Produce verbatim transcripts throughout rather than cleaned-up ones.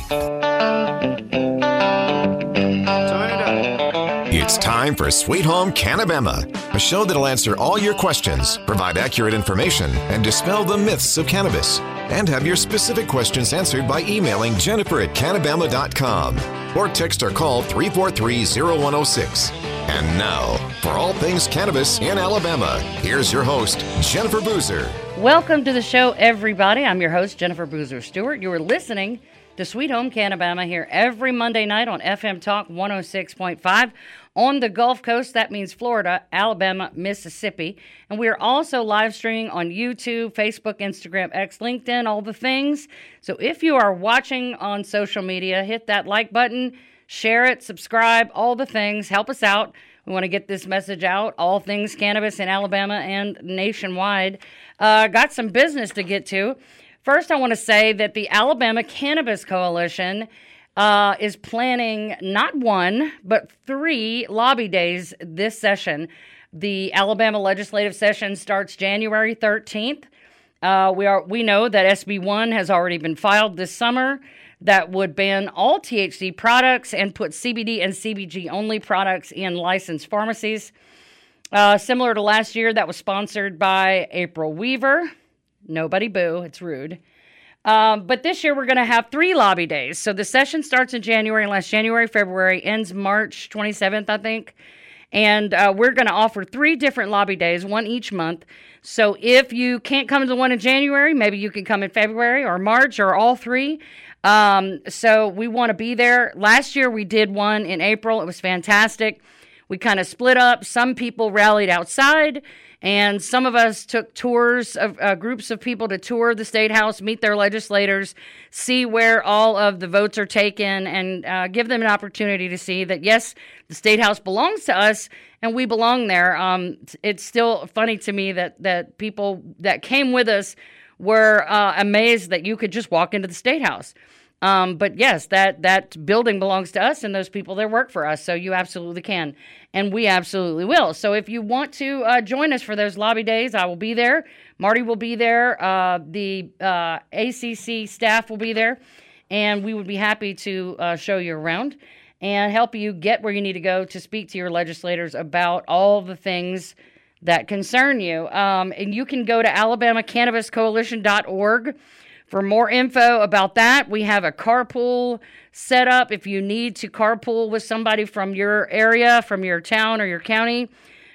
It's time for Sweet Home Cannabama, a show that'll answer all your questions, provide accurate information, and dispel the myths of cannabis. And have your specific questions answered by emailing Jennifer at cannabama dot com or text or call three four three, zero one zero six. And now, for all things cannabis in Alabama, here's your host, Jennifer Boozer. Welcome to the show, everybody. I'm your host, Jennifer Boozer Stewart. You are listening to Sweet Home Cannabama here every Monday night on F M Talk one oh six point five. On the Gulf Coast, that means Florida, Alabama, Mississippi. And we are also live streaming on YouTube, Facebook, Instagram, X, LinkedIn, all the things. So if you are watching on social media, hit that like button, share it, subscribe, all the things. Help us out. We want to get this message out, all things cannabis in Alabama and nationwide. Uh, got some business to get to. First, I want to say that the Alabama Cannabis Coalition uh, is planning not one, but three lobby days this session. The Alabama legislative session starts January thirteenth. Uh, we are we know that S B one has already been filed this summer that would ban all T H C products and put C B D and C B G only products in licensed pharmacies. Uh, similar to last year, that was sponsored by April Weaver. Nobody boo, it's rude. Um, but this year we're going to have three lobby days. So the session starts in January, lasts January, February, ends March twenty-seventh, I think. And uh, we're going to offer three different lobby days, one each month. So if you can't come to the one in January, maybe you can come in February or March or all three. Um, so we want to be there. Last year we did one in April. It was fantastic. We kind of split up. Some people rallied outside, and some of us took tours of uh, groups of people to tour the State House, meet their legislators, see where all of the votes are taken, and uh, give them an opportunity to see that, yes, the State House belongs to us, and we belong there. Um, it's still funny to me that, that people that came with us were uh, amazed that you could just walk into the State House. Um, but yes, that, that building belongs to us and those people that work for us. So you absolutely can. And we absolutely will. So if you want to uh, join us for those lobby days, I will be there. Marty will be there. Uh, the uh, A C C staff will be there. And we would be happy to uh, show you around and help you get where you need to go to speak to your legislators about all the things that concern you. Um, and you can go to alabama cannabis coalition dot org. For more info about that. We have a carpool set up if you need to carpool with somebody from your area, from your town or your county.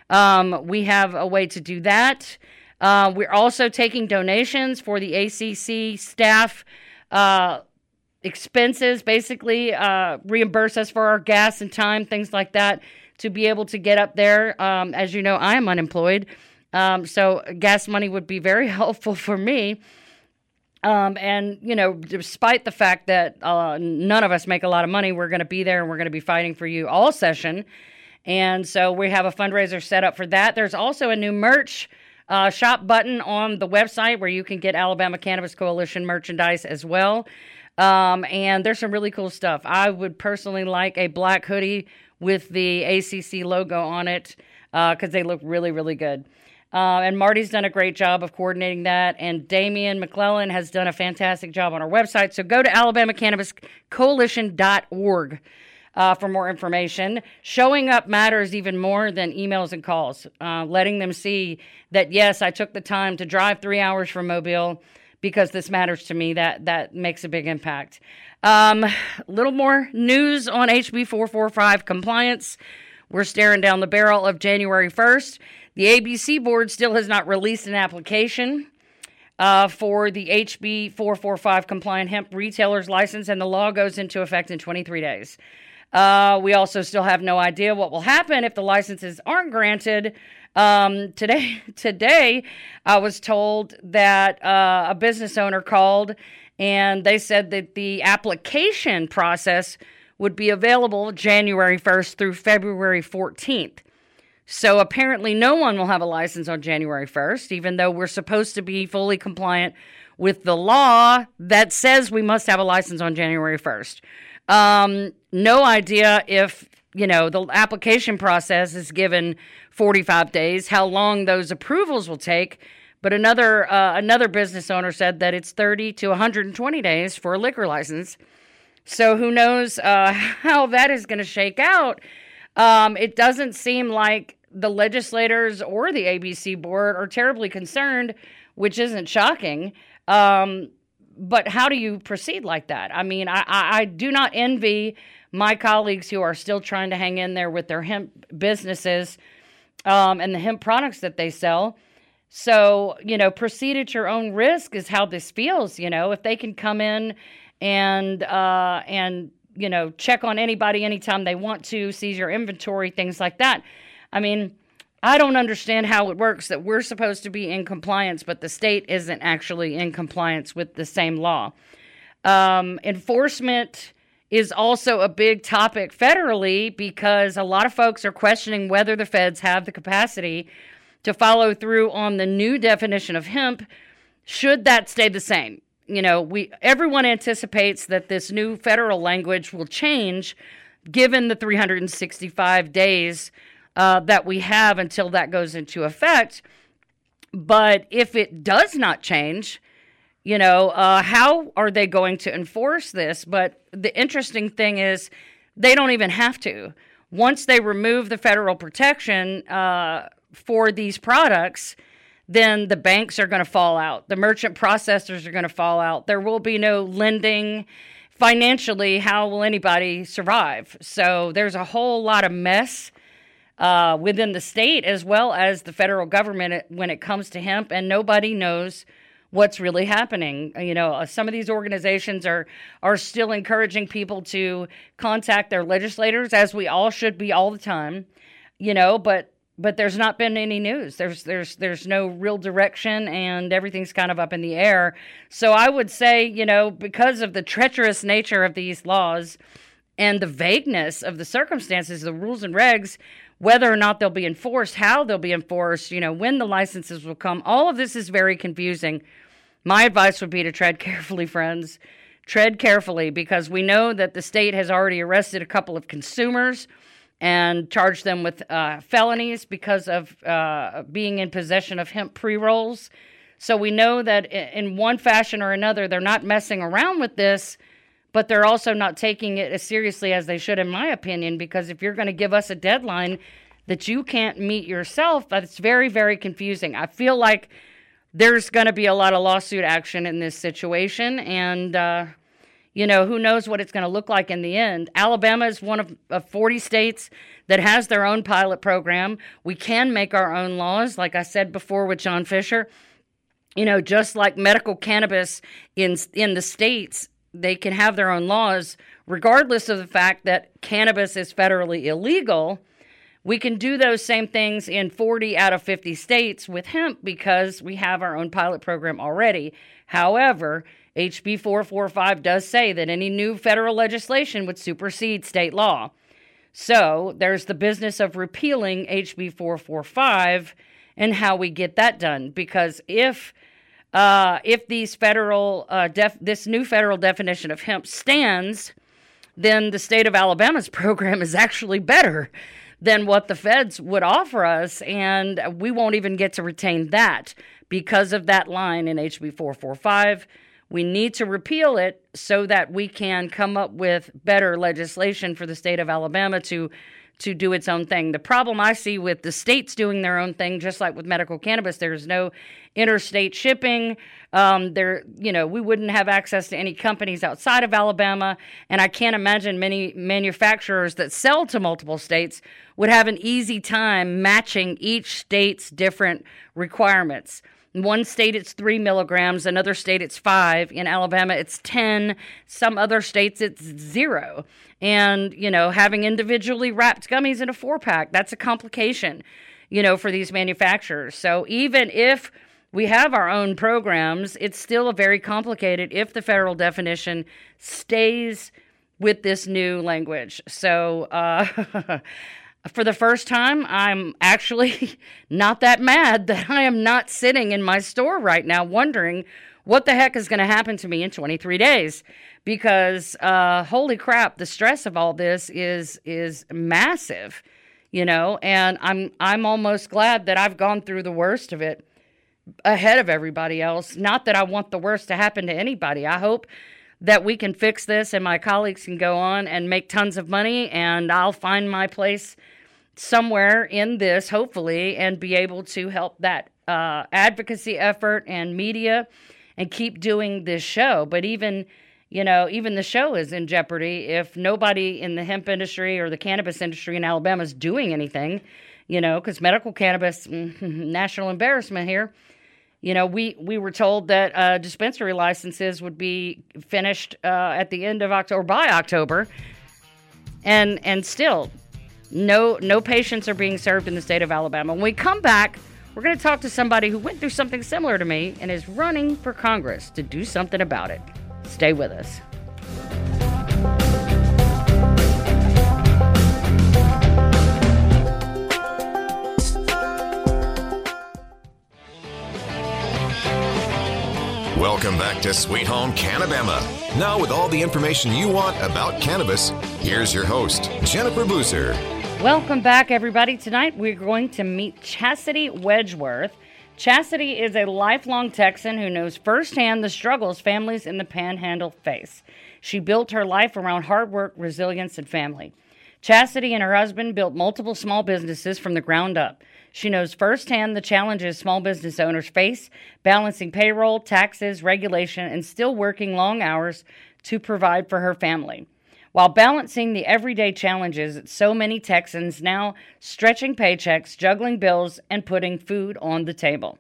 Um, we have a way to do that. Uh, we're also taking donations for the A C C staff uh, expenses, basically uh, reimburse us for our gas and time, things like that, to be able to get up there. Um, as you know, I am unemployed, um, so gas money would be very helpful for me. Um, and, you know, despite the fact that uh, none of us make a lot of money, we're going to be there and we're going to be fighting for you all session. And so we have a fundraiser set up for that. There's also a new merch uh, shop button on the website where you can get Alabama Cannabis Coalition merchandise as well. Um, and there's some really cool stuff. I would personally like a black hoodie with the A C C logo on it because uh, they look really, really good. Uh, and Marty's done a great job of coordinating that. And Damian McClellan has done a fantastic job on our website. So go to alabama cannabis coalition dot org uh, for more information. Showing up matters even more than emails and calls. Uh, letting them see that, yes, I took the time to drive three hours from Mobile because this matters to me. That, that makes a big impact. A um, little more news on H B four forty-five compliance. We're staring down the barrel of January first. The A B C board still has not released an application uh, for the H B four forty-five compliant hemp retailer's license, and the law goes into effect in twenty-three days. Uh, we also still have no idea what will happen if the licenses aren't granted. Um, today, today, I was told that uh, a business owner called, and they said that the application process would be available January first through February fourteenth. So apparently no one will have a license on January first, even though we're supposed to be fully compliant with the law that says we must have a license on January first. Um, no idea if, you know, the application process is given forty-five days, how long those approvals will take. But another uh, another business owner said that it's thirty to one hundred twenty days for a liquor license. So who knows uh, how that is going to shake out. Um, it doesn't seem like the legislators or the A B C board are terribly concerned, which isn't shocking. Um, but how do you proceed like that? I mean, I, I, I do not envy my colleagues who are still trying to hang in there with their hemp businesses um, and the hemp products that they sell. So, you know, proceed at your own risk is how this feels. You know, if they can come in and, uh, and, you know, check on anybody anytime they want to, seize your inventory, things like that. I mean, I don't understand how it works that we're supposed to be in compliance, but the state isn't actually in compliance with the same law. Um, enforcement is also a big topic federally because a lot of folks are questioning whether the feds have the capacity to follow through on the new definition of hemp. Should that stay the same? You know, we everyone anticipates that this new federal language will change given the three hundred sixty-five days uh, that we have until that goes into effect. But if it does not change, you know, uh, how are they going to enforce this? But the interesting thing is they don't even have to. Once they remove the federal protection uh, for these products, then the banks are going to fall out. The merchant processors are going to fall out. There will be no lending. Financially, how will anybody survive? So there's a whole lot of mess uh, within the state as well as the federal government when it comes to hemp, and nobody knows what's really happening. You know, some of these organizations are are still encouraging people to contact their legislators, as we all should be all the time, you know, but But there's not been any news. There's there's there's no real direction, and everything's kind of up in the air. So I would say, you know, because of the treacherous nature of these laws and the vagueness of the circumstances, the rules and regs, whether or not they'll be enforced, how they'll be enforced, you know, when the licenses will come, all of this is very confusing. My advice would be to tread carefully, friends. Tread carefully, because we know that the state has already arrested a couple of consumers and charged them with uh, felonies because of uh, being in possession of hemp pre-rolls. So we know that in one fashion or another, they're not messing around with this, but they're also not taking it as seriously as they should, in my opinion, because if you're going to give us a deadline that you can't meet yourself, that's very, very confusing. I feel like there's going to be a lot of lawsuit action in this situation, and uh, you know, who knows what it's going to look like in the end. Alabama is one of, of forty states that has their own pilot program. We can make our own laws, like I said before with John Fisher. You know, just like medical cannabis in in the states, they can have their own laws, regardless of the fact that cannabis is federally illegal. We can do those same things in forty out of fifty states with hemp because we have our own pilot program already. However, H B four forty-five does say that any new federal legislation would supersede state law. So there's the business of repealing H B four forty-five and how we get that done. Because if uh, if these federal uh, def- this new federal definition of hemp stands, then the state of Alabama's program is actually better than what the feds would offer us, and we won't even get to retain that because of that line in H B four forty-five. We need to repeal it so that we can come up with better legislation for the state of Alabama to to do its own thing. The problem I see with the states doing their own thing, just like with medical cannabis, there's no interstate shipping. Um, there, you know, we wouldn't have access to any companies outside of Alabama, and I can't imagine many manufacturers that sell to multiple states would have an easy time matching each state's different requirements. In one state, it's three milligrams. Another state, it's five. In Alabama, it's ten. Some other states, it's zero. And, you know, having individually wrapped gummies in a four-pack, that's a complication, you know, for these manufacturers. So even if we have our own programs, it's still a very complicated if the federal definition stays with this new language. So, uh... for the first time, I'm actually not that mad that I am not sitting in my store right now wondering what the heck is going to happen to me in twenty-three days. Because, uh, holy crap, the stress of all this is is massive, you know, and I'm I'm almost glad that I've gone through the worst of it ahead of everybody else. Not that I want the worst to happen to anybody. I hope that we can fix this and my colleagues can go on and make tons of money, and I'll find my place somewhere in this, hopefully, and be able to help that uh, advocacy effort and media and keep doing this show. But even, you know, even the show is in jeopardy if nobody in the hemp industry or the cannabis industry in Alabama is doing anything, you know, because medical cannabis, national embarrassment here. You know, we, we were told that uh, dispensary licenses would be finished uh, at the end of October, by October, and and still, no no patients are being served in the state of Alabama. When we come back, we're going to talk to somebody who went through something similar to me and is running for Congress to do something about it. Stay with us. Welcome back to Sweet Home Cannabama. Now with all the information you want about cannabis, here's your host, Jennifer Boozer. Welcome back, everybody. Tonight we're going to meet Chastity Wedgeworth. Chastity is a lifelong Texan who knows firsthand the struggles families in the Panhandle face. She built her life around hard work, resilience, and family. Chastity and her husband built multiple small businesses from the ground up. She knows firsthand the challenges small business owners face, balancing payroll, taxes, regulation, and still working long hours to provide for her family. While balancing the everyday challenges that so many Texans now stretching paychecks, juggling bills, and putting food on the table.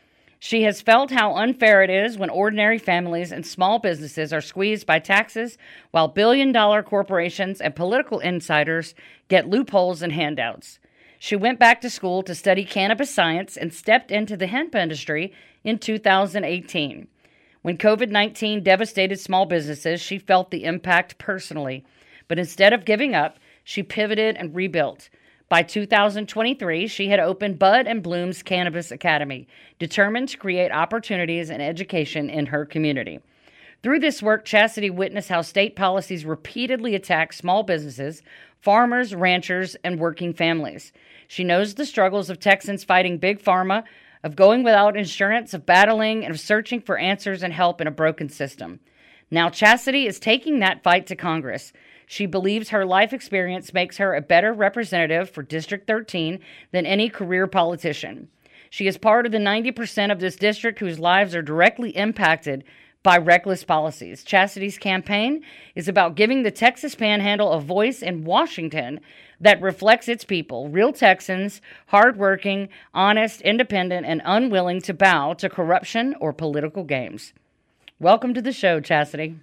She has felt how unfair it is when ordinary families and small businesses are squeezed by taxes while billion-dollar corporations and political insiders get loopholes and handouts. She went back to school to study cannabis science and stepped into the hemp industry in two thousand eighteen. When covid nineteen devastated small businesses, she felt the impact personally. But instead of giving up, she pivoted and rebuilt. By two thousand twenty-three, she had opened Bud and Bloom's Cannabis Academy, determined to create opportunities and education in her community. Through this work, Chastity witnessed how state policies repeatedly attack small businesses, farmers, ranchers, and working families. She knows the struggles of Texans fighting big pharma, of going without insurance, of battling, and of searching for answers and help in a broken system. Now Chastity is taking that fight to Congress. She believes her life experience makes her a better representative for District thirteen than any career politician. She is part of the ninety percent of this district whose lives are directly impacted by reckless policies. Chastity's campaign is about giving the Texas Panhandle a voice in Washington that reflects its people, real Texans, hardworking, honest, independent, and unwilling to bow to corruption or political games. Welcome to the show, Chastity.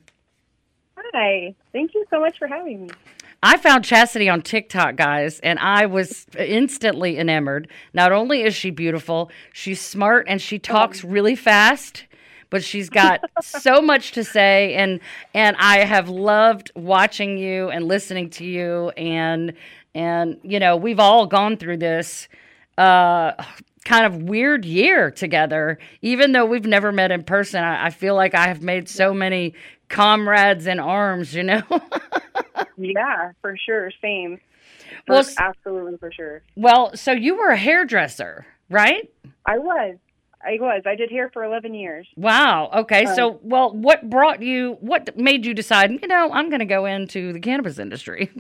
Hi. Thank you so much for having me. I found Chastity on TikTok, guys, and I was instantly enamored. Not only is she beautiful, she's smart, and she talks really fast. But she's got so much to say, and and I have loved watching you and listening to you, and and you know we've all gone through this uh, kind of weird year together, even though we've never met in person. I, I feel like I have made so many comrades in arms, you know. Yeah, for sure, same. For, well, absolutely, for sure. Well, so you were a hairdresser, right? I was. I was. I did hair for eleven years. Wow. Okay. Um, so, well, what brought you, what made you decide, you know, I'm going to go into the cannabis industry?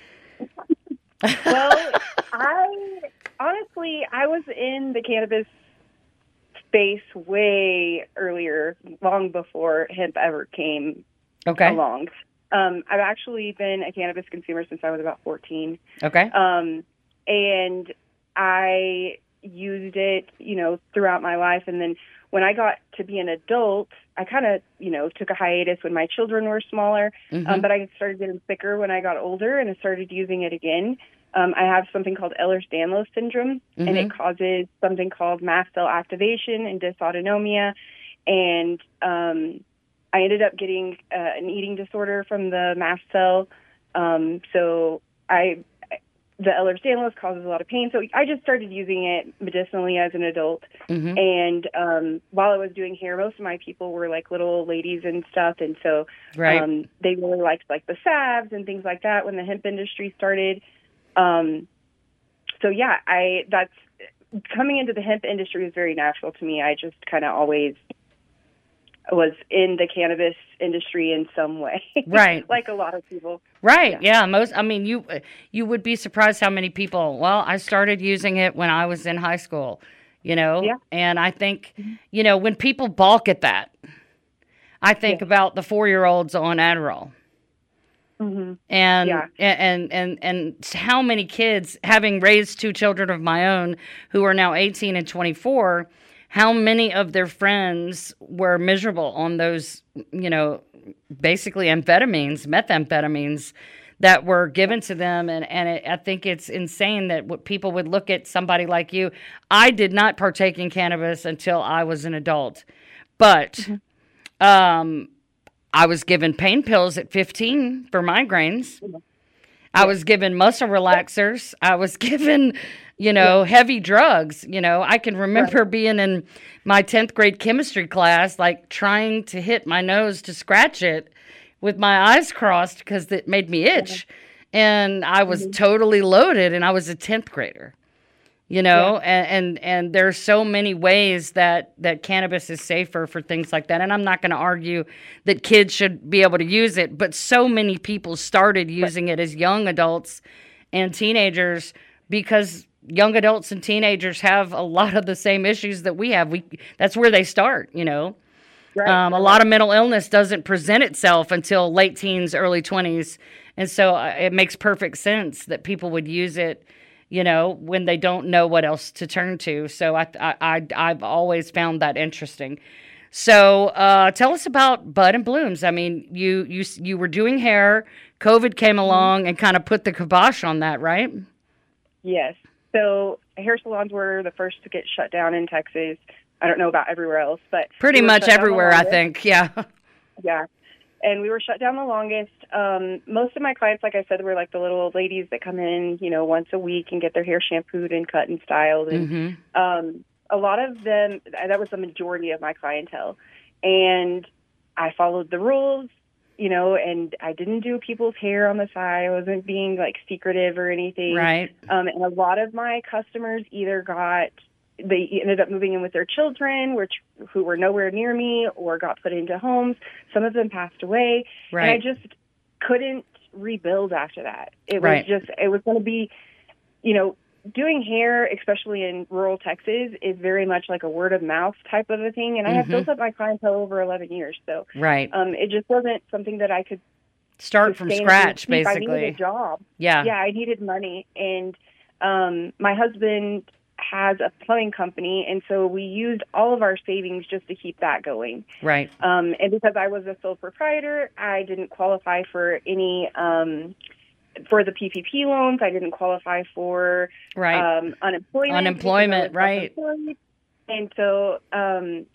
Well, I, honestly, I was in the cannabis space way earlier, long before hemp ever came okay. along. Um, I've actually been a cannabis consumer since I was about fourteen. Okay. Um, and I used it, you know, throughout my life. And then when I got to be an adult, I kind of, you know, took a hiatus when my children were smaller. Mm-hmm. Um, but I started getting sicker when I got older, and I started using it again. Um, I have something called Ehlers-Danlos syndrome, mm-hmm. and it causes something called mast cell activation and dysautonomia. And um, I ended up getting uh, an eating disorder from the mast cell. Um, so I... The Ehlers-Danlos causes a lot of pain, so I just started using it medicinally as an adult. Mm-hmm. And um, while I was doing hair, most of my people were like little old ladies and stuff, and so right. um, they really liked like the salves and things like that when the hemp industry started. Um, so yeah, I that's coming into the hemp industry was very natural to me. I just kind of always was in the cannabis industry in some way. Right. Like a lot of people. Right. Yeah. yeah. Most, I mean, you, you would be surprised how many people, well, I started using it when I was in high school, you know? Yeah. And I think, you know, when people balk at that, I think yeah. about the four-year-olds on Adderall. Mm-hmm. And, yeah. and, and, and how many kids, having raised two children of my own who are now eighteen and twenty-four, how many of their friends were miserable on those, you know, basically amphetamines, methamphetamines that were given to them. And, and it, I think it's insane that what people would look at somebody like you. I did not partake in cannabis until I was an adult, but mm-hmm. um, I was given pain pills at fifteen for migraines. Mm-hmm. I was given muscle relaxers. I was given, you know, yeah. heavy drugs. You know, I can remember right. being in my tenth grade chemistry class, like trying to hit my nose to scratch it with my eyes crossed because it made me itch. Yeah. And I was mm-hmm. totally loaded, and I was a tenth grader. You know, yeah. and, and and there's so many ways that, that cannabis is safer for things like that. And I'm not going to argue that kids should be able to use it, but so many people started using it as young adults and teenagers because young adults and teenagers have a lot of the same issues that we have. We that's where they start, you know. Right. Um, a lot of mental illness doesn't present itself until late teens, early twenties. And so uh, it makes perfect sense that people would use it, you know, when they don't know what else to turn to. So I, I, I, I've always found that interesting. So uh, tell us about Bud and Blooms. I mean, you, you, you were doing hair. COVID came along mm-hmm. and kind of put the kibosh on that, right? Yes. So hair salons were the first to get shut down in Texas. I don't know about everywhere else, but pretty we much everywhere, I think. Yeah. Yeah. And we were shut down the longest. Um, most of my clients, like I said, were like the little old ladies that come in, you know, once a week and get their hair shampooed and cut and styled. And mm-hmm. um, a lot of them, that was the majority of my clientele. And I followed the rules, you know, and I didn't do people's hair on the side. I wasn't being like secretive or anything. Right. Um, and a lot of my customers either got, they ended up moving in with their children, which who were nowhere near me, or got put into homes. Some of them passed away. Right. And I just couldn't rebuild after that. It right. was just, it was going to be, you know, doing hair, especially in rural Texas, is very much like a word of mouth type of a thing. And I mm-hmm. have built up my clientele over eleven years. So right. um, it just wasn't something that I could start from scratch, basically. I needed a job. Yeah. Yeah, I needed money. And um, my husband has a plumbing company, and so we used all of our savings just to keep that going. Right. Um, and because I was a sole proprietor, I didn't qualify for any um, for the P P P loans. I didn't qualify for right. um, unemployment. Unemployment, right. And so um,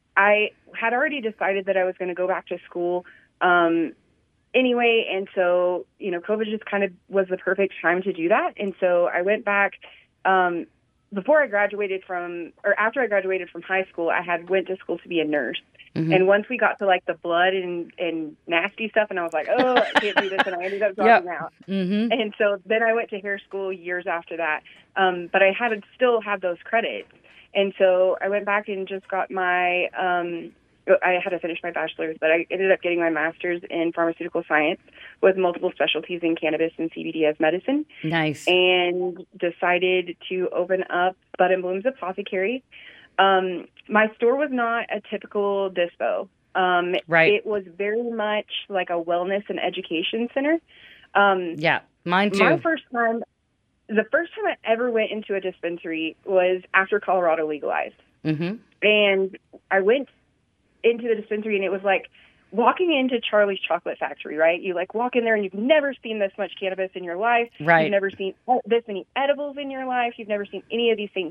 I had already decided that I was going to go back to school um, anyway, and so, you know, COVID just kind of was the perfect time to do that. And so I went back um, before I graduated from, or after I graduated from high school, I had went to school to be a nurse. Mm-hmm. And once we got to like the blood and, and nasty stuff, and I was like, oh, I can't do this, and I ended up dropping yep. out. Mm-hmm. And so then I went to hair school years after that. Um, but I had to still have those credits. And so I went back and just got my, um, I had to finish my bachelor's, but I ended up getting my master's in pharmaceutical science with multiple specialties in cannabis and C B D as medicine. Nice. And decided to open up Bud and Blooms Apothecary. Um, my store was not a typical dispo. Um, right. It was very much like a wellness and education center. Um, yeah, mine too. My first time, the first time I ever went into a dispensary was after Colorado legalized. Mm-hmm. And I went into the dispensary, and it was like walking into Charlie's Chocolate Factory, right? You like walk in there and you've never seen this much cannabis in your life. Right. You've never seen this many edibles in your life. You've never seen any of these things.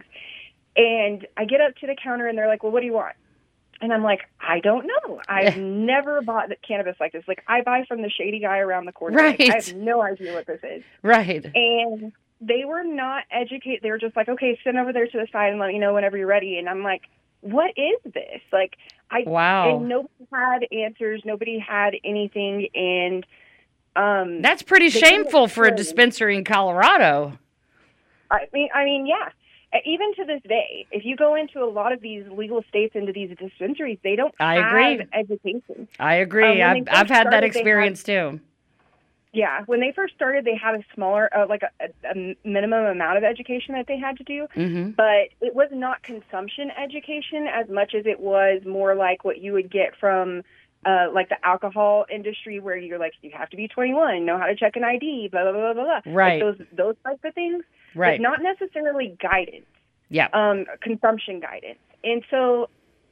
And I get up to the counter and they're like, well, what do you want? And I'm like, I don't know. I've never bought the cannabis like this. Like, I buy from the shady guy around the corner. Right. Like, I have no idea what this is. Right. And they were not educated. They were just like, okay, sit over there to the side and let me know whenever you're ready. And I'm like, what is this? Like, I, wow. And nobody had answers. Nobody had anything. And, um, that's pretty shameful for a dispensary in Colorado. I mean, I mean, yeah. even to this day, if you go into a lot of these legal states, into these dispensaries, they don't I have agree. education. I agree. Um, I've, I've had that started, experience had, too. Yeah. When they first started, they had a smaller, uh, like a, a minimum amount of education that they had to do. Mm-hmm. But it was not consumption education as much as it was more like what you would get from Uh, like the alcohol industry, where you're like, you have to be twenty-one, know how to check an I D, blah, blah, blah, blah, blah. Right. Like those, those types of things. Right. But not necessarily guidance. Yeah. Um, consumption guidance. And so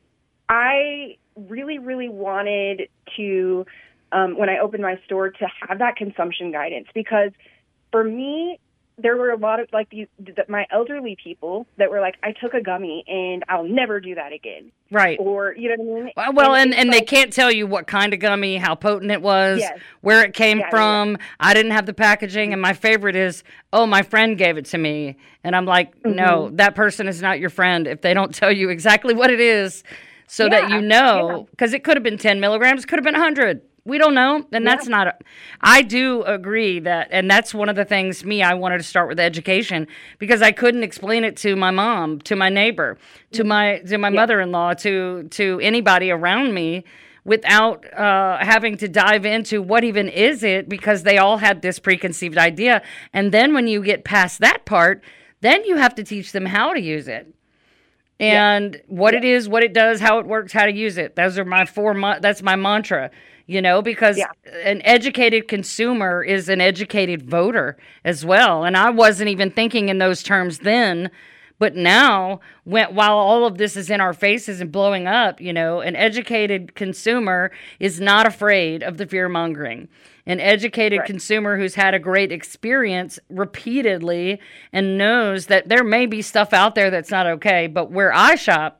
I really, really wanted to, um, when I opened my store, to have that consumption guidance, because for me, there were a lot of, like, these, my elderly people that were like, I took a gummy and I'll never do that again. Right. Or, you know what I mean? Well, well and, and, and like, they can't tell you what kind of gummy, how potent it was, yes. where it came yeah, from. Yeah. I didn't have the packaging. And my favorite is, oh, my friend gave it to me. And I'm like, mm-hmm. no, that person is not your friend if they don't tell you exactly what it is, so yeah. that you know. Because yeah. it could have been ten milligrams, could have been one hundred. We don't know, and yeah. that's not a, I do agree that, and that's one of the things, me, I wanted to start with education, because I couldn't explain it to my mom, to my neighbor, to my to my yeah. mother-in-law, to to anybody around me, without uh, having to dive into what even is it, because they all had this preconceived idea. And then when you get past that part, then you have to teach them how to use it. And yeah. what yeah. it is, what it does, how it works, how to use it. Those are my four, mo- that's my mantra. You know, because yeah. an educated consumer is an educated voter as well. And I wasn't even thinking in those terms then. But now, when, while all of this is in our faces and blowing up, you know, an educated consumer is not afraid of the fear-mongering. An educated right. consumer who's had a great experience repeatedly and knows that there may be stuff out there that's not okay. But where I shop,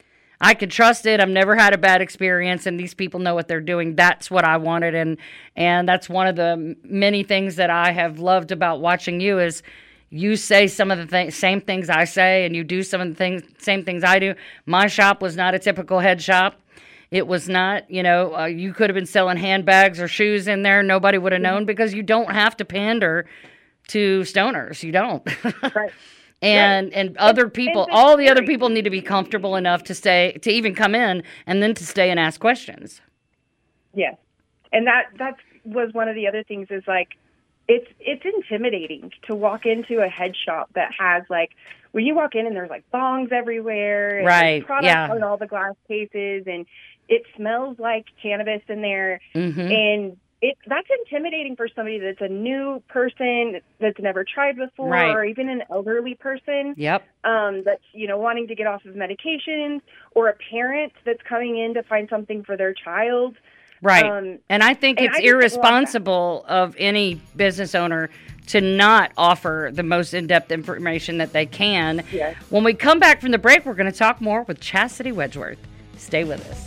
I can trust it. I've never had a bad experience, and these people know what they're doing. That's what I wanted, and and that's one of the many things that I have loved about watching you is you say some of the th- same things I say, and you do some of the things, same things I do. My shop was not a typical head shop. It was not, you know, uh, you could have been selling handbags or shoes in there. Nobody would have known, because you don't have to pander to stoners. You don't. Right. And right. and other people, and all the other people need to be comfortable enough to stay, to even come in, and then to stay and ask questions. Yes. And that that was one of the other things is, like, it's it's intimidating to walk into a head shop that has, like, when you walk in and there's, like, bongs everywhere. And right, products yeah. in all the glass cases, and it smells like cannabis in there. Mm-hmm. And It, that's intimidating for somebody that's a new person that's never tried before, right. or even an elderly person. Yep. Um, that's, you know, wanting to get off of medications, or a parent that's coming in to find something for their child. Right. Um, and I think and it's I irresponsible of any business owner to not offer the most in-depth information that they can. Yes. When we come back from the break, we're going to talk more with Chastity Wedgeworth. Stay with us.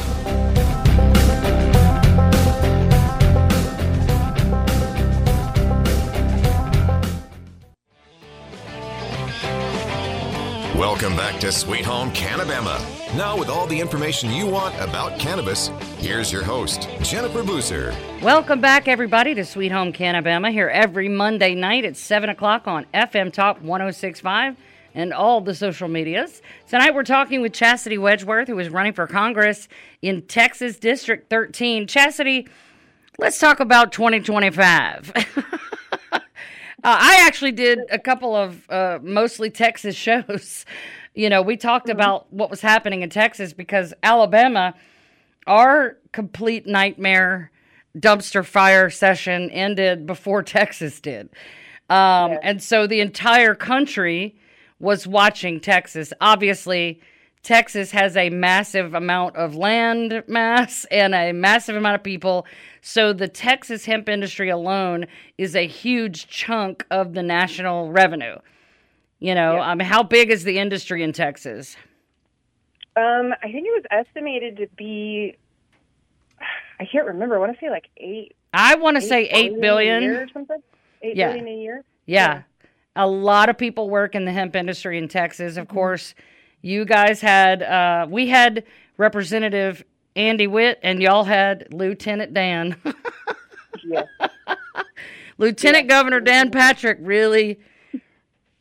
Welcome back to Sweet Home Cannabama. Now, with all the information you want about cannabis, here's your host, Jennifer Boozer. Welcome back, everybody, to Sweet Home Cannabama, here every Monday night at seven o'clock on F M Talk one oh six point five and all the social medias. Tonight, we're talking with Chastity Wedgeworth, who is running for Congress in Texas District thirteen. Chastity, let's talk about twenty twenty-five. Uh, I actually did a couple of uh, mostly Texas shows. You know, we talked mm-hmm. about what was happening in Texas, because Alabama, our complete nightmare dumpster fire session ended before Texas did. Um, yeah. And so the entire country was watching Texas. Obviously, Texas has a massive amount of land mass and a massive amount of people. So the Texas hemp industry alone is a huge chunk of the national revenue. You know, yeah. I mean, how big is the industry in Texas? Um, I think it was estimated to be, I can't remember. I want to say like eight. I want to say eight billion. A year or something? Eight yeah. billion a year? Yeah. yeah. A lot of people work in the hemp industry in Texas. Of mm-hmm. course, you guys had, uh, we had Representative Andy Witt, and y'all had Lieutenant Dan. Yes. Lieutenant yes. Governor Dan Patrick really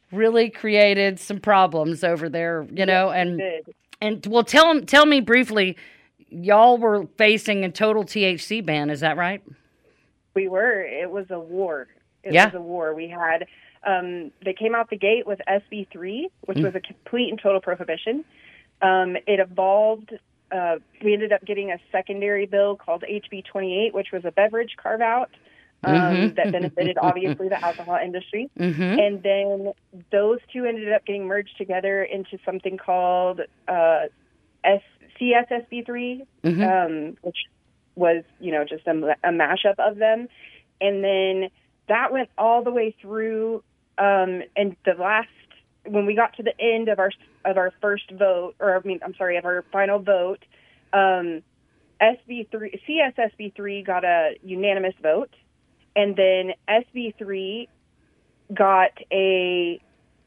really created some problems over there, you know, yes, and, it did. and well, tell, tell me briefly, y'all were facing a total T H C ban. Is that right? We were. It was a war. It Yeah. was a war. We had, um, they came out the gate with S B three, which Mm. was a complete and total prohibition. Um, it evolved. Uh, we ended up getting a secondary bill called H B twenty-eight, which was a beverage carve out um, Mhm. that benefited, obviously, the alcohol industry. Mm-hmm. And then those two ended up getting merged together into something called uh, S- C S S B three, Mhm. um, which was, you know, just a, a mashup of them. And then that went all the way through. Um, and the last, when we got to the end of our of our first vote, or I mean, I'm sorry, of our final vote, um, S B three, C S S B three got a unanimous vote, and then S B three got a,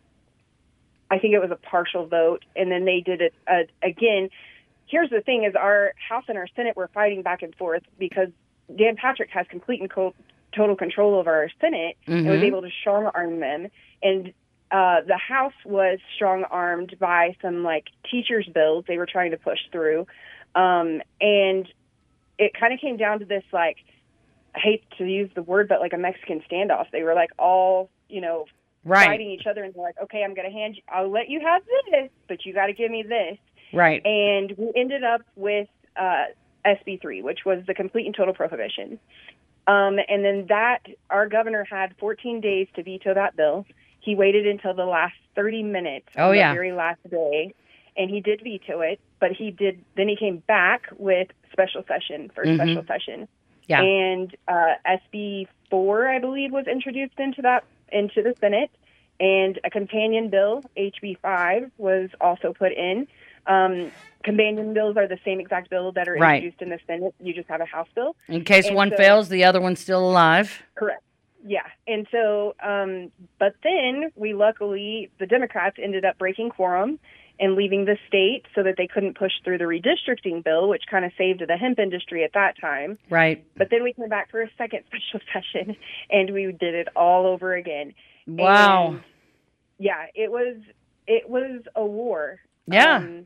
I think it was a partial vote, and then they did it uh, again. Here's the thing: is our House and our Senate were fighting back and forth because Dan Patrick has complete and co- total control over our Senate and was Mhm. able to strong arm them. And uh, the House was strong armed by some like teachers' bills they were trying to push through, um, and it kind of came down to this like, I hate to use the word, but like a Mexican standoff. They were like all, you know, Right. fighting each other, and they're like, okay, I'm going to hand you, I'll let you have this, but you got to give me this. Right. And we ended up with uh, S B three, which was the complete and total prohibition. Um, and then that, our governor had fourteen days to veto that bill. He waited until the last thirty minutes Oh, on yeah. the very last day, and he did veto it, but he did, then he came back with special session for Mhm. special session. Yeah. And uh, S B four, I believe, was introduced into that, into the Senate, and a companion bill, H B five, was also put in. Um, companion bills are the same exact bill that are Right. introduced in the Senate. You just have a House bill. In case And one so- fails, the other one's still alive. Correct. Yeah. And so, um, but then we luckily, the Democrats ended up breaking quorum and leaving the state so that they couldn't push through the redistricting bill, which kind of saved the hemp industry at that time. Right. But then we came back for a second special session, and we did it all over again. Wow. And, yeah, it was it was a war. Yeah. Um,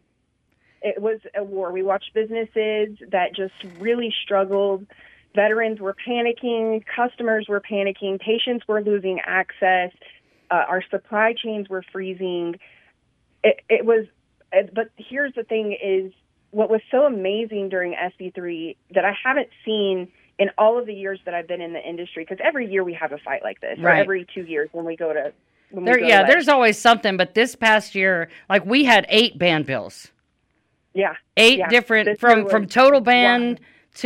it was a war. We watched businesses that just really struggled. Veterans were panicking. Customers were panicking. Patients were losing access. Uh, our supply chains were freezing. It, it was, but here's the thing is, what was so amazing during S B three that I haven't seen in all of the years that I've been in the industry, because every year we have a fight like this, Right. or every two years when we go to, when There, we go yeah, to there's always something, but this past year, like we had eight ban bills. yeah, Eight yeah. different, This from, year from was total ban wild.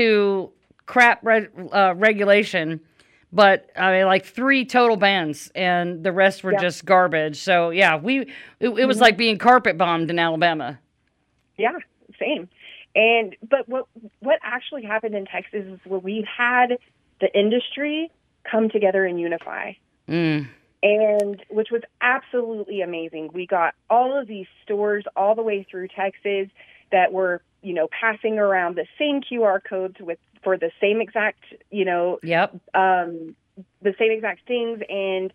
to crap re- uh, regulation, but I mean, like three total bans, and the rest were Yeah. just garbage. So yeah, we it, it was like being carpet bombed in Alabama. Yeah, same. And but what what actually happened in Texas is where we had the industry come together and unify. Mm. And which was absolutely amazing. We got all of these stores all the way through Texas that were, you know, passing around the same Q R codes with for the same exact, you know, Yep. um, the same exact things. And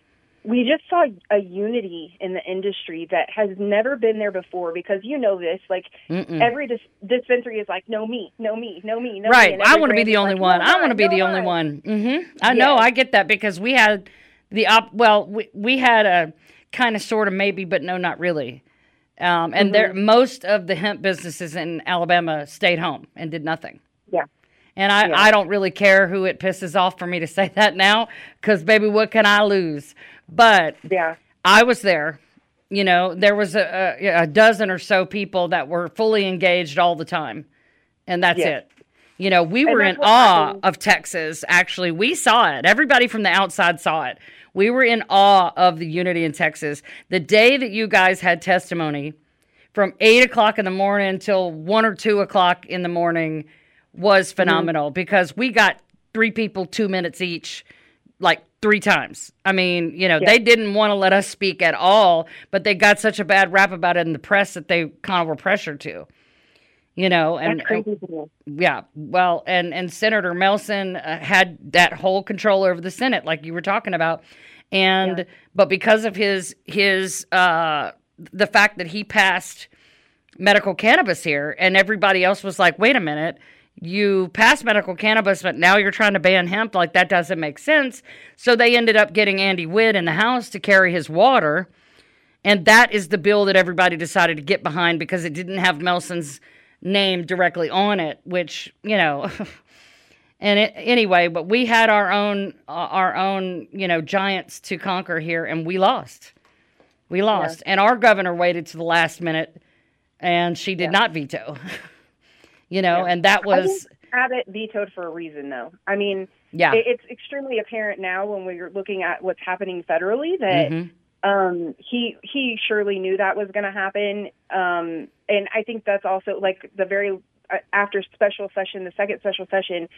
we just saw a unity in the industry that has never been there before, because you know this, like Mm-mm. every dis- dispensary is like, no me, no me, no me, no me. Right. And I every want to be brand the is only like, one. no, I want to be no, the no. only one. Mm-hmm. I know. Yes. I get that, because we had the op. Well, we we had a kind of, sort of, maybe, but no, not really. Um, and there, Mm-hmm. most of the hemp businesses in Alabama stayed home and did nothing. Yeah. And I, Yeah. I don't really care who it pisses off for me to say that now, because baby, what can I lose? But Yeah. I was there. You know, there was a, a, a dozen or so people that were fully engaged all the time, and that's Yes. it. You know, we And were that's in what awe happened. of Texas. Actually, we saw it. Everybody from the outside saw it. We were in awe of the unity in Texas. The day that you guys had testimony, from eight o'clock in the morning until one or two o'clock in the morning, was phenomenal, because we got three people, two minutes each, like three times. I mean, you know, Yeah. they didn't want to let us speak at all, but they got such a bad rap about it in the press that they kind of were pressured to, you know, and That's crazy to me. yeah, well, and, and Senator Melson uh, had that whole control over the Senate, like you were talking about. And, Yeah. but because of his, his, uh, the fact that he passed medical cannabis here and everybody else was like, wait a minute, you passed medical cannabis, but now you're trying to ban hemp. Like, that doesn't make sense. So they ended up getting Andy Witt in the House to carry his water. And that is the bill that everybody decided to get behind because it didn't have Melson's name directly on it, which, you know, and it, anyway, but we had our own, uh, our own, you know, giants to conquer here, and we lost. We lost. Yeah. And our governor waited to the last minute, and she did yeah. not veto. You know, yeah. and that was... I think Abbott vetoed for a reason, though. I mean, yeah. it, it's extremely apparent now when we're looking at what's happening federally that mm-hmm. um, he he surely knew that was going to happen. Um, and I think that's also, like, the very... Uh, after special session, the second special session,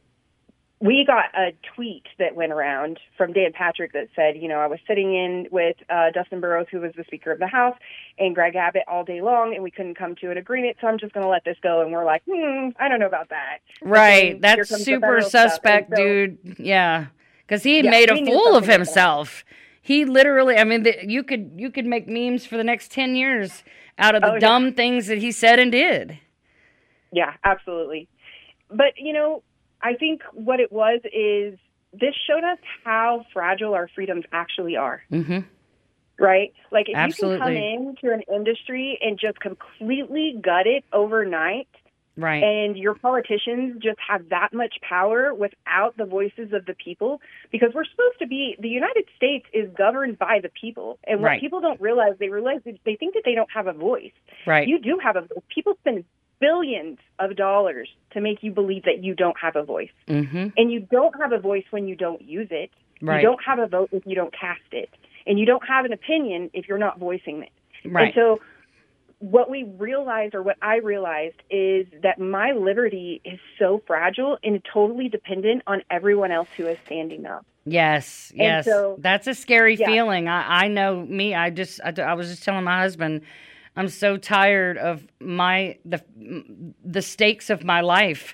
we got a tweet that went around from Dan Patrick that said, you know, I was sitting in with uh, Dustin Burrows, who was the Speaker of the House, and Greg Abbott all day long, and we couldn't come to an agreement, so I'm just going to let this go. And we're like, hmm, I don't know about that. Right. That's super suspect, so, dude. Yeah. Because he yeah, made a fool of himself. He literally, I mean, the, you could you could make memes for the next ten years out of the oh, dumb yeah. things that he said and did. Yeah, absolutely. But, you know, I think what it was is this showed us how fragile our freedoms actually are. Mm-hmm. Right? Like, if Absolutely. you can come into an industry and just completely gut it overnight, right, and your politicians just have that much power without the voices of the people, because we're supposed to be, the United States is governed by the people. And what right. people don't realize, they realize that they think that they don't have a voice. Right. You do have a voice. People spend billions of dollars to make you believe that you don't have a voice. Mm-hmm. And you don't have a voice when you don't use it. Right. You don't have a vote if you don't cast it. And you don't have an opinion if you're not voicing it. Right. And so what we realized, or what I realized, is that my liberty is so fragile and totally dependent on everyone else who is standing up. Yes, yes. So, that's a scary yeah. feeling. I, I know me, I just, I, I was just telling my husband, I'm so tired of my the the stakes of my life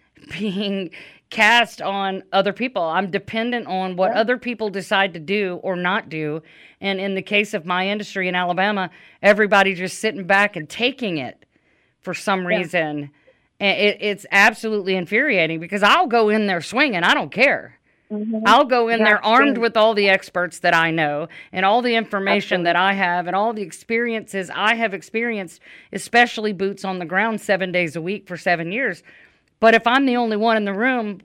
being cast on other people. I'm dependent on what yeah. other people decide to do or not do. And in the case of my industry in Alabama, everybody just sitting back and taking it for some reason. Yeah. And it, it's absolutely infuriating because I'll go in there swinging. I don't care. Mm-hmm. I'll go in yeah, there armed with all the experts that I know and all the information Absolutely. That I have and all the experiences I have experienced, especially boots on the ground seven days a week for seven years. But if I'm the only one in the room,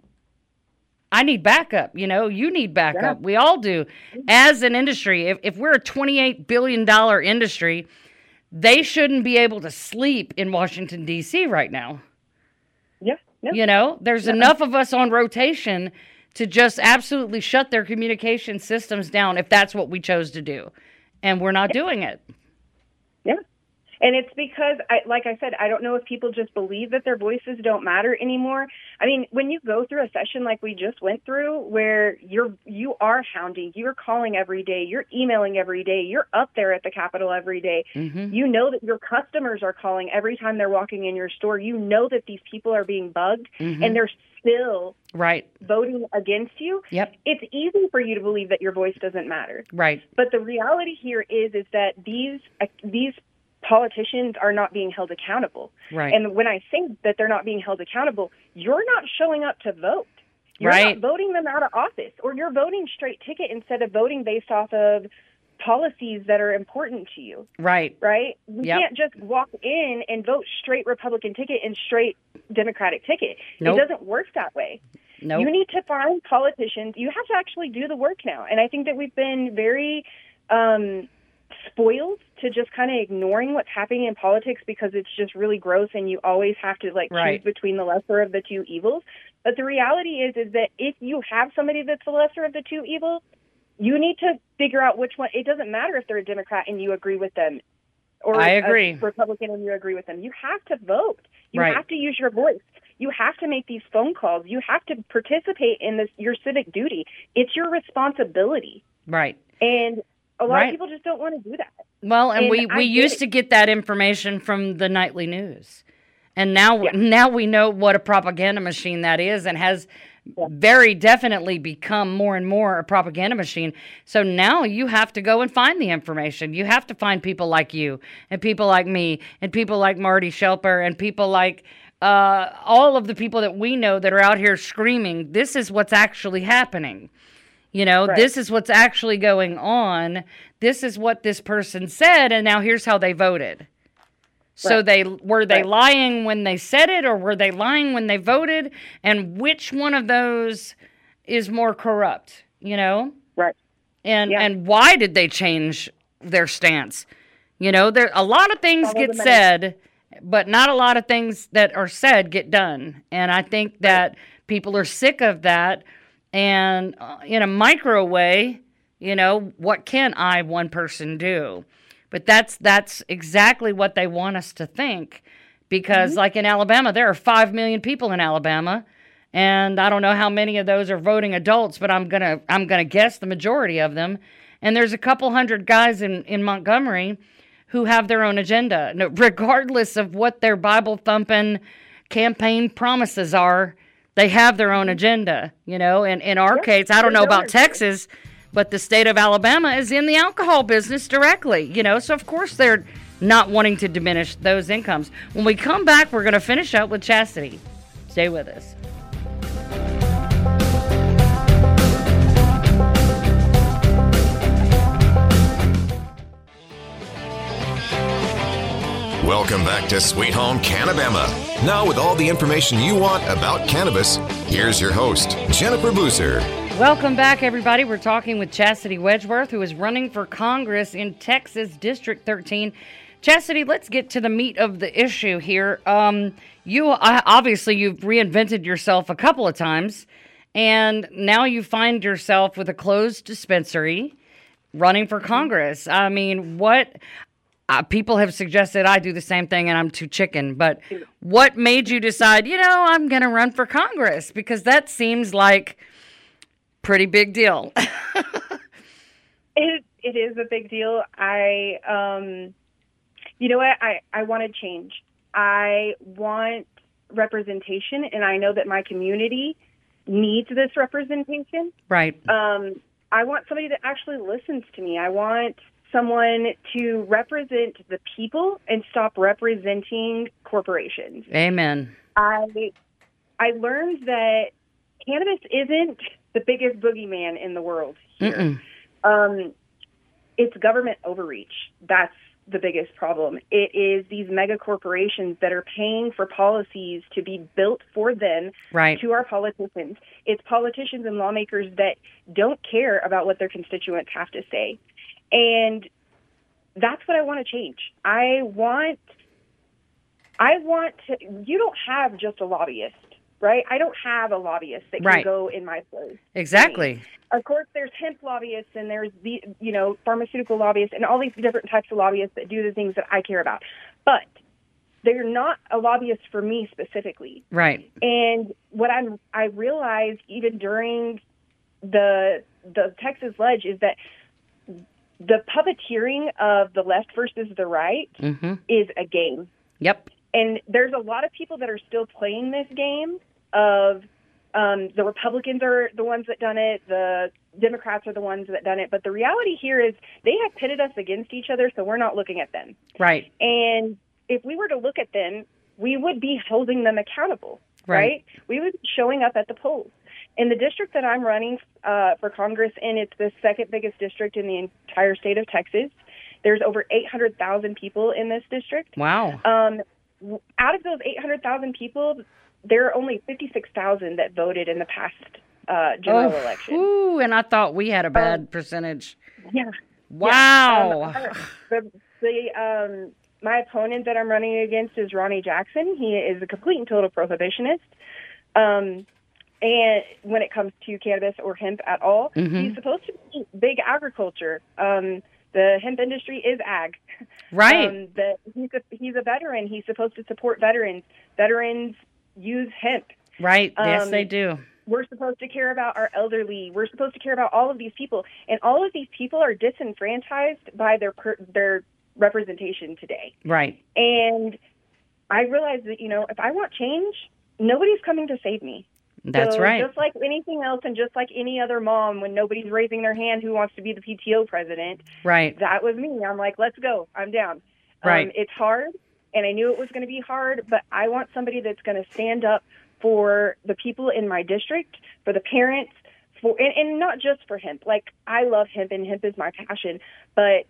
I need backup. You know, you need backup. Yeah. We all do. As an industry, if, if we're a twenty-eight billion dollars industry, they shouldn't be able to sleep in Washington, D C right now. Yeah. yeah. You know, there's yeah. enough of us on rotation to just absolutely shut their communication systems down if that's what we chose to do. And we're not yeah. doing it. Yeah. And it's because, I, like I said, I don't know if people just believe that their voices don't matter anymore. I mean, when you go through a session like we just went through, where you're you are hounding, you're calling every day, you're emailing every day, you're up there at the Capitol every day. Mm-hmm. You know that your customers are calling every time they're walking in your store. You know that these people are being bugged, mm-hmm. and they're still right voting against you. Yep. It's easy for you to believe that your voice doesn't matter. Right. But the reality here is is that these uh, these politicians are not being held accountable. Right. And when I say that they're not being held accountable, you're not showing up to vote. You're right. not voting them out of office, or you're voting straight ticket instead of voting based off of policies that are important to you. Right. Right? You yep. can't just walk in and vote straight Republican ticket and straight Democratic ticket. Nope. It doesn't work that way. Nope. You need to find politicians. You have to actually do the work now. And I think that we've been very um, spoiled to just kind of ignoring what's happening in politics because it's just really gross, and you always have to like right. choose between the lesser of the two evils. But the reality is, is that if you have somebody that's the lesser of the two evils, you need to figure out which one. It doesn't matter if they're a Democrat and you agree with them, or I agree. a Republican and you agree with them. You have to vote. You right. have to use your voice. You have to make these phone calls. You have to participate in this, your civic duty. It's your responsibility. Right. And a lot right. of people just don't want to do that. Well, and, and we, we used it. to get that information from the nightly news. And now, yeah. now we know what a propaganda machine that is, and has Yeah. very definitely become more and more a propaganda machine. So now you have to go and find the information. You have to find people like you and people like me and people like Marty Shelper and people like uh, all of the people that we know that are out here screaming, this is what's actually happening. You know, Right. this is what's actually going on. This is what this person said, and now here's how they voted. So Right. they were they Right. lying when they said it, or were they lying when they voted? And which one of those is more corrupt? You know, Right. and Yeah. and why did they change their stance? You know, there a lot of things Follow get the money. said, but not a lot of things that are said get done. And I think that people are sick of that. And uh, in a micro way, you know, what can I, one person, do? But that's that's exactly what they want us to think. Because, like in Alabama, there are five million people in Alabama. And I don't know how many of those are voting adults, but I'm gonna I'm gonna guess the majority of them. And there's a couple hundred guys in, in Montgomery who have their own agenda, no, regardless of what their Bible thumping campaign promises are. They have their own agenda, you know. And in our Yeah, case, I don't know they're about ours. Texas, but the state of Alabama is in the alcohol business directly, you know. So of course they're not wanting to diminish those incomes. When we come back, we're going to finish up with Chastity. Stay with us. Welcome back to Sweet Home Cannabama. Now with all the information you want about cannabis, here's your host, Jennifer Boozer. Welcome back, everybody. We're talking with Chastity Wedgeworth, who is running for Congress in Texas District thirteen. Chastity, let's get to the meat of the issue here. Um, you uh, obviously you've reinvented yourself a couple of times, and now you find yourself with a closed dispensary running for Congress. I mean, what uh, people have suggested I do the same thing, and I'm too chicken. But what made you decide, you know, I'm going to run for Congress? Because that seems like pretty big deal. It it is a big deal. I um, you know what? I I want to change. I want representation, and I know that my community needs this representation. Right. Um, I want somebody that actually listens to me. I want someone to represent the people and stop representing corporations. Amen. I I learned that cannabis isn't the biggest boogeyman in the world here. Mm-mm. Um, it's government overreach. That's the biggest problem. It is these mega corporations that are paying for policies to be built for them Right. to our politicians. It's politicians and lawmakers that don't care about what their constituents have to say. And that's what I want to change. I want, I want to, you don't have just a lobbyist, right? I don't have a lobbyist that can Right. go in my place. Exactly. Of course, there's hemp lobbyists and there's the, you know, pharmaceutical lobbyists and all these different types of lobbyists that do the things that I care about. But they're not a lobbyist for me specifically. Right. And what I'm, I realized even during the the Texas Ledge is that the puppeteering of the left versus the right Mm-hmm. is a game. Yep. And there's a lot of people that are still playing this game of um, the Republicans are the ones that done it, the Democrats are the ones that done it. But the reality here is they have pitted us against each other, so we're not looking at them. Right. And if we were to look at them, we would be holding them accountable, Right. right? We would be showing up at the polls. In the district that I'm running uh, for Congress in, it's the second biggest district in the entire state of Texas. There's over eight hundred thousand people in this district. Wow. Um, w- out of those eight hundred thousand people, there are only fifty-six thousand that voted in the past uh, general Oh, election. ooh, and I thought we had a bad percentage. Yeah. Wow. Um, the the um, my opponent that I'm running against is Ronnie Jackson. He is a complete and total prohibitionist. Um, and when it comes to cannabis or hemp at all, Mhm. he's supposed to be big agriculture. Um, the hemp industry is ag. Right. Um, the, he's a he's a veteran. He's supposed to support veterans. Veterans use hemp. Right. Yes, um, they do. We're supposed to care about our elderly. We're supposed to care about all of these people, and all of these people are disenfranchised by their per, their representation today. Right. And I realized that, you know, if I want change, nobody's coming to save me. That's so right. Just like anything else, and just like any other mom, when nobody's raising their hand who wants to be the P T O president, right. that was me. I'm like, let's go. I'm down. Right. Um, it's hard, and I knew it was going to be hard, but I want somebody that's going to stand up for the people in my district, for the parents, for and, and not just for hemp. Like, I love hemp, and hemp is my passion, but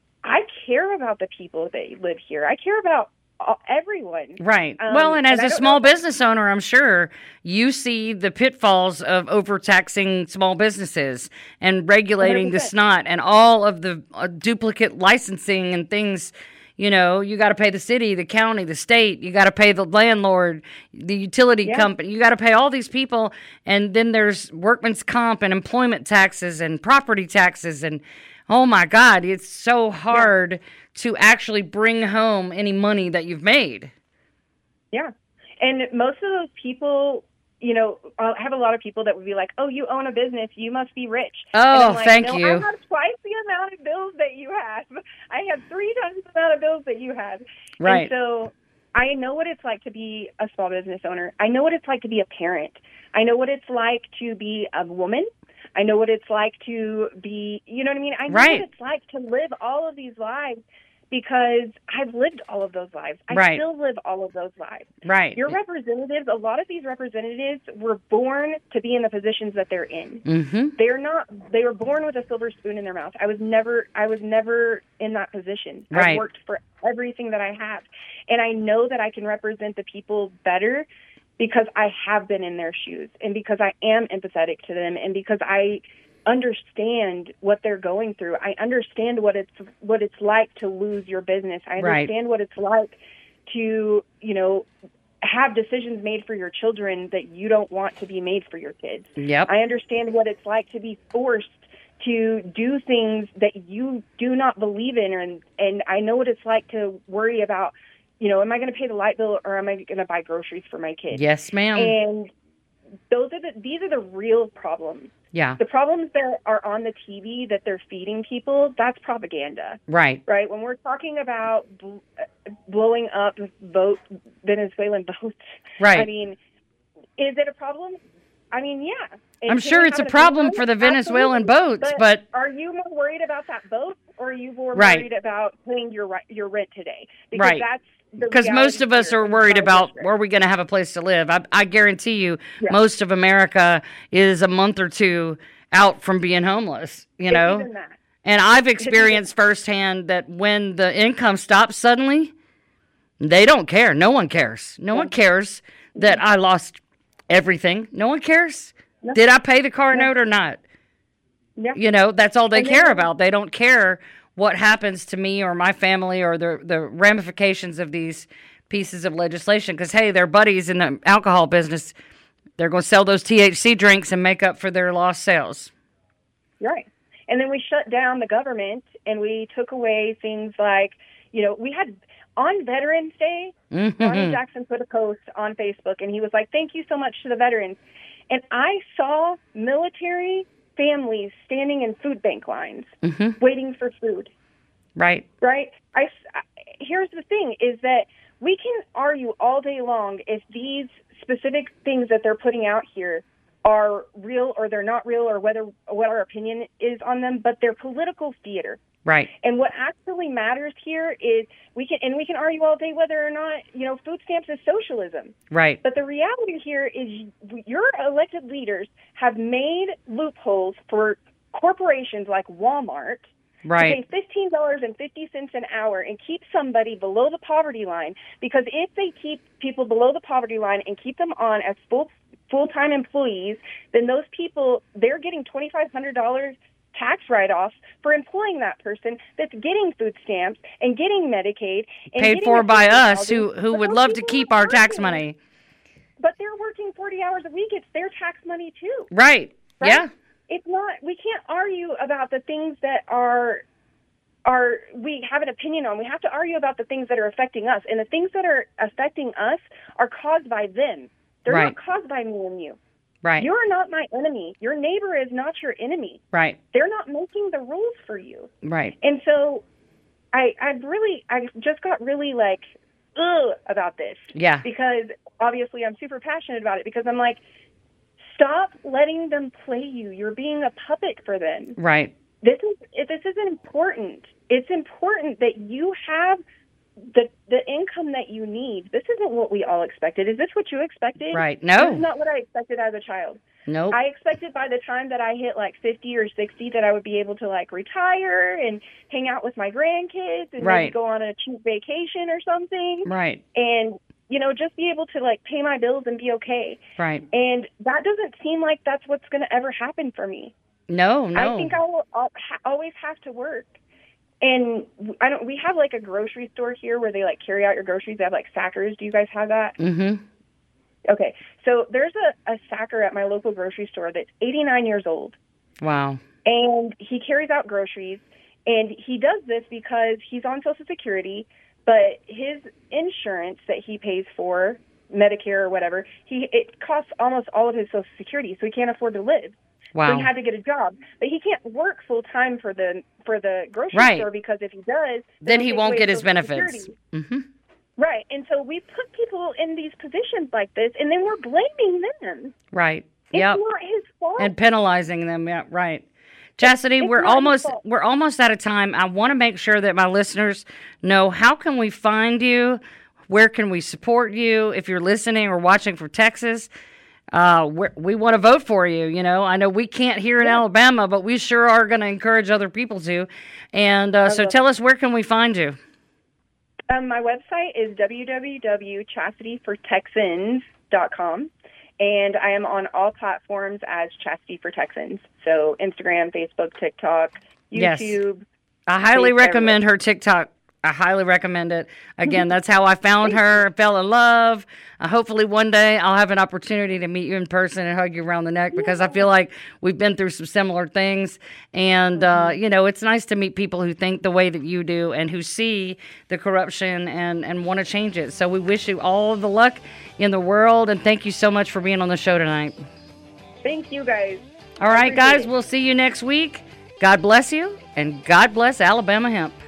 I care about the people that live here. I care about everyone. Right. Um, well, and as and a small business owner, I'm sure you see the pitfalls of overtaxing small businesses and regulating one hundred percent. the snot and all of the uh, duplicate licensing and things. You know, you got to pay the city, the county, the state. You got to pay the landlord, the utility Yeah. company. You got to pay all these people. And then there's workman's comp and employment taxes and property taxes. And oh my God, it's so hard yeah. to actually bring home any money that you've made. Yeah. And most of those people, you know, I have a lot of people that would be like, oh, you own a business, you must be rich. Oh, like, thank no, you. I have twice the amount of bills that you have. I have three times the amount of bills that you have. Right. And so I know what it's like to be a small business owner. I know what it's like to be a parent. I know what it's like to be a woman. I know what it's like to be, you know what I mean? I know right. what it's like to live all of these lives because I've lived all of those lives. I right. still live all of those lives. Right. Your representatives, a lot of these representatives were born to be in the positions that they're in. Mm-hmm. They're not, they were born with a silver spoon in their mouth. I was never, I was never in that position. Right. I've worked for everything that I have. And I know that I can represent the people better because I have been in their shoes and because I am empathetic to them and because I understand what they're going through. I understand what it's what it's like to lose your business. I understand right. what it's like to, you know, have decisions made for your children that you don't want to be made for your kids. Yep. I understand what it's like to be forced to do things that you do not believe in, and and I know what it's like to worry about, you know, am I going to pay the light bill or am I going to buy groceries for my kids? Yes, ma'am. And those are the these are the real problems. Yeah. The problems that are on the T V that they're feeding people, that's propaganda. Right. Right. When we're talking about bl- blowing up boat, Venezuelan boats, right. I mean, is it a problem? I mean, yeah. And I'm sure it's a problem for the Venezuelan Absolutely. boats, but, but... Are you more worried about that boat or are you more right. worried about paying your your rent today? Because right. that's Because most of us are worried about where are we going to have a place to live. I, I guarantee you yeah. most of America is a month or two out from being homeless, you it's know? Even that. And I've experienced firsthand that when the income stops suddenly, they don't care. No one cares. No yeah. one cares that I lost everything. No one cares. No. Did I pay the car no. note or not? Yeah. You know, that's all they and care they about. They don't care what happens to me or my family or the the ramifications of these pieces of legislation. Because, hey, their buddies in the alcohol business, they're going to sell those T H C drinks and make up for their lost sales. Right. And then we shut down the government and we took away things like, you know, we had on Veterans Day, mm-hmm. Ronnie Jackson put a post on Facebook and he was like, thank you so much to the veterans. And I saw military families standing in food bank lines mm-hmm. waiting for food. Right. Right? I, I, here's the thing is that we can argue all day long if these specific things that they're putting out here are real or they're not real or whether what our opinion is on them, but they're political theater. Right. And what actually matters here is we can, and we can argue all day whether or not, you know, food stamps is socialism. Right. But the reality here is your elected leaders have made loopholes for corporations like Walmart right. to pay fifteen dollars and fifty cents an hour and keep somebody below the poverty line. Because if they keep people below the poverty line and keep them on as full full-time employees, then those people, they're getting twenty-five hundred dollars tax write-offs for employing that person that's getting food stamps and getting Medicaid. And paid getting for by us housing, who, who would love to keep our tax money. But they're working forty hours a week. It's their tax money too. Right. right. Yeah. It's not, we can't argue about the things that are, are we have an opinion on. We have to argue about the things that are affecting us. And the things that are affecting us are caused by them. They're right. not caused by me and you. Right. You're not my enemy. Your neighbor is not your enemy. Right. They're not making the rules for you. Right. And so I I've really I just got really like ugh about this. Yeah. Because obviously I'm super passionate about it because I'm like, Stop letting them play you. You're being a puppet for them. Right. This is this is important. It's important that you have the the income that you need. This isn't what we all expected. Is this what you expected? Right. No. This is not what I expected as a child. Nope. I expected by the time that I hit like fifty or sixty that I would be able to like retire and hang out with my grandkids and Right. maybe go on a cheap vacation or something. Right. And, you know, just be able to like pay my bills and be okay. Right. And that doesn't seem like that's what's going to ever happen for me. No, no. I think I will I'll ha- always have to work. And I don't. We have like a grocery store here where they like carry out your groceries. They have like Sackers. Do you guys have that? Mm-hmm. Okay, so there's a, a Sacker at my local grocery store that's eighty-nine years old. Wow. And he carries out groceries, and he does this because he's on Social Security, but his insurance that he pays for, Medicare or whatever, he it costs almost all of his Social Security, so he can't afford to live. Wow. So he had to get a job, but he can't work full time for the for the grocery Right. store because if he does, Then they'll he take won't away get his Social benefits. Security. Mm-hmm. Right, and so we put people in these positions like this, and then we're blaming them. Right. It's Yep. not his fault. And penalizing them. Yeah. Right. Chastity, It's we're not his almost fault. we're almost out of time. I want to make sure that my listeners know, how can we find you? Where can we support you? If you're listening or watching from Texas, uh, we're, we want to vote for you. You know, I know we can't here in Yeah. Alabama, but we sure are going to encourage other people to. And uh, so love tell us, where can we find you? Um, my website is w w w dot chastity for texans dot com, and I am on all platforms as Chastity for Texans. So Instagram, Facebook, TikTok, Yes. YouTube. I highly Thanks, recommend her TikTok. I highly recommend it. Again, that's how I found her, fell in love. Uh, hopefully one day I'll have an opportunity to meet you in person and hug you around the neck, because I feel like we've been through some similar things. And, uh, you know, it's nice to meet people who think the way that you do and who see the corruption and, and want to change it. So we wish you all the luck in the world, and thank you so much for being on the show tonight. Thank you, guys. All right, Appreciate guys, it. we'll see you next week. God bless you, and God bless Alabama hemp.